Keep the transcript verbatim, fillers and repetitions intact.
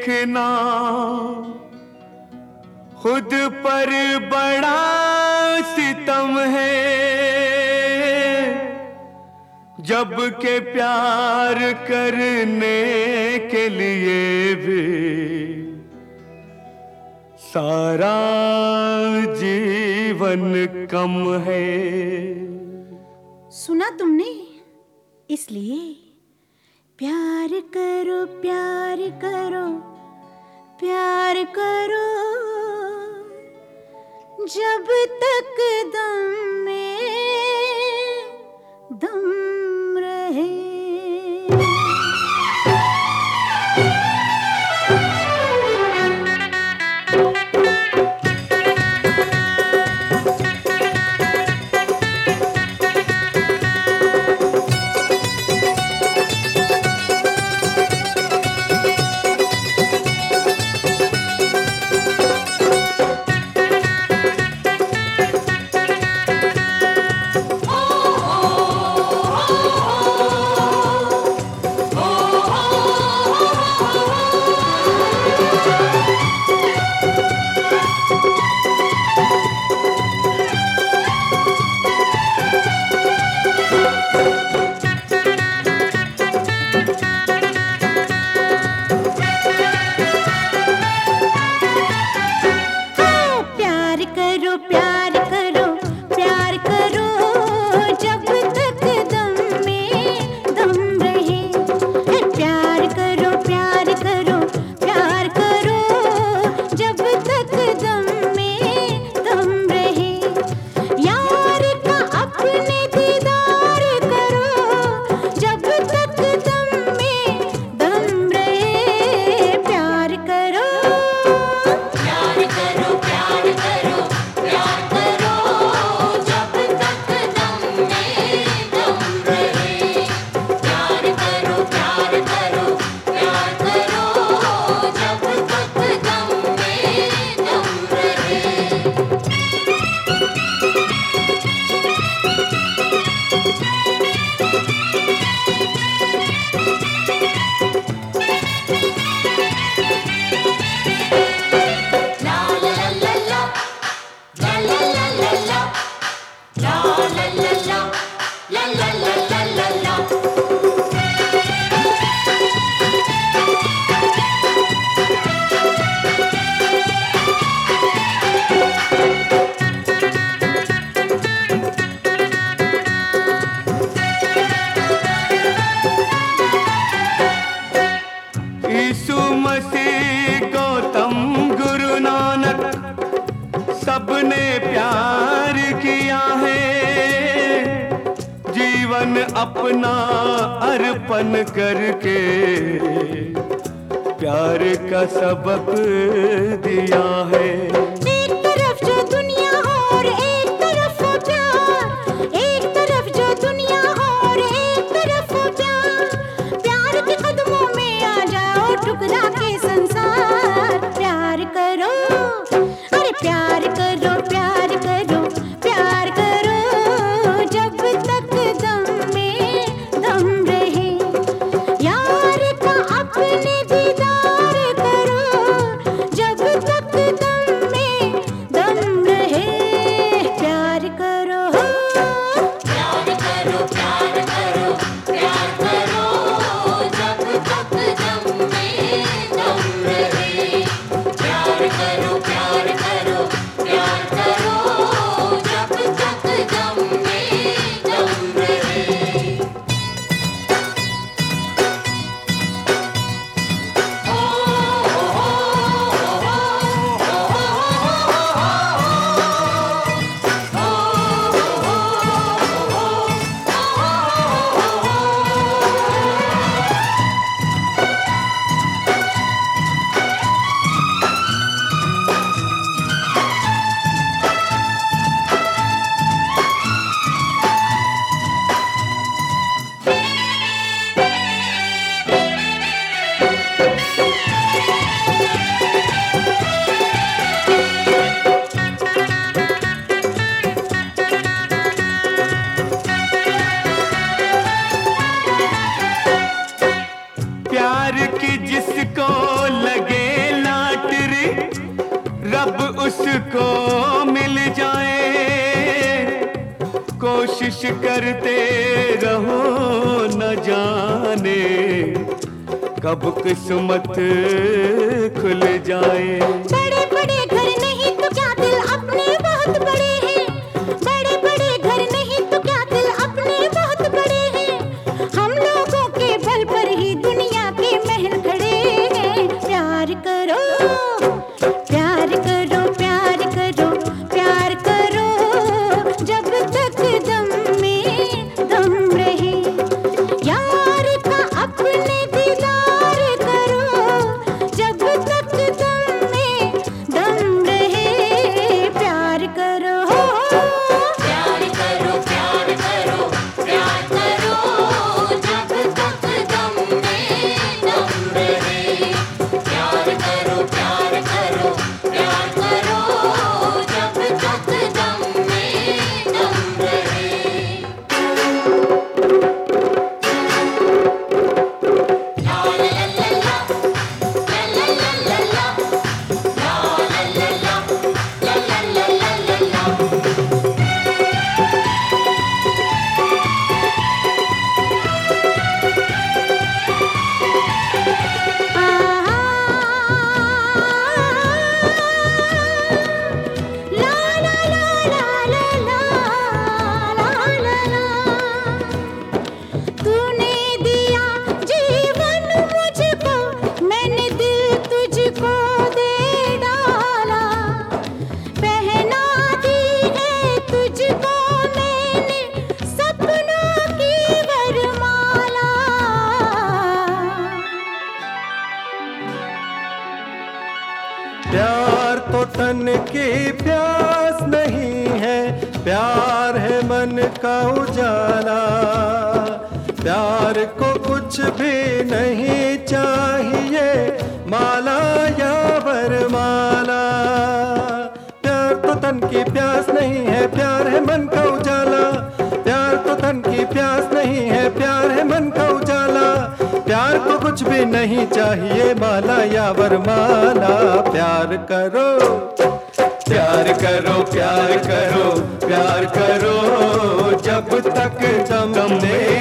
देखना खुद पर बड़ा सितम है, जब के प्यार करने के लिए भी सारा जीवन कम है। सुना तुमने? इसलिए प्यार करो प्यार करो प्यार करो जब तक दम में दम रहे। यीशु मसीह गौतम गुरु नानक सबने प्यार किया है, जीवन अपना अर्पण करके प्यार का सबक दिया है। एक तरफ जो दुनिया हो और एक तरफ वो प्यार, एक तरफ जो दुनिया हो और एक तरफ वो प्यार, प्यार के कदमों में आ जाओ ठुकरा के संसार। प्यार करो अरे प्यार करो प्यार करो प्यार करो जब तक दम में दम रहे। यार का अपने दीदार करो जब तक दम में दम रहे। कोशिश करते रहो न जाने कब किस्मत खुल जाए। बड़े बड़े घर नहीं तो क्या दिल अपने बहुत बड़े हैं, बड़े बड़े घर नहीं तो क्या दिल अपने बहुत बड़े हैं। हम लोगों के बल पर ही दुनिया के महल खड़े हैं। प्यार करो प्यार करो प्यार करो प्यार करो जब तक दम में दम रहे। यार का अपने दीदार करो जब तक दम में दम रहे। प्यार करो प्यार करो प्यार करो प्यार करो जब तक दम में दम रहे। प्यार करो प्यार करो प्यार करो जब तक दम में दम रहे। ला ला ला ला ला ला ला ला ला ला ला ला ला ला। तूने दिया जीवन मुझको, मैंने दिल तुझको दे डाला। पहना दी है तुझको मैंने सपनों की वरमाला। प्यार तो तन की प्यास नहीं है, प्यार है मन का उजाला। प्यार को कुछ भी नहीं चाहिए माला या वरमाला। प्यार तो तन की प्यास नहीं है, प्यार है मन का उजाला। प्यार तो तन की प्यास नहीं है, प्यार है मन का उजाला। प्यार को कुछ भी नहीं चाहिए माला या वरमाला। प्यार करो प्यार करो प्यार करो प्यार करो जब तक दम में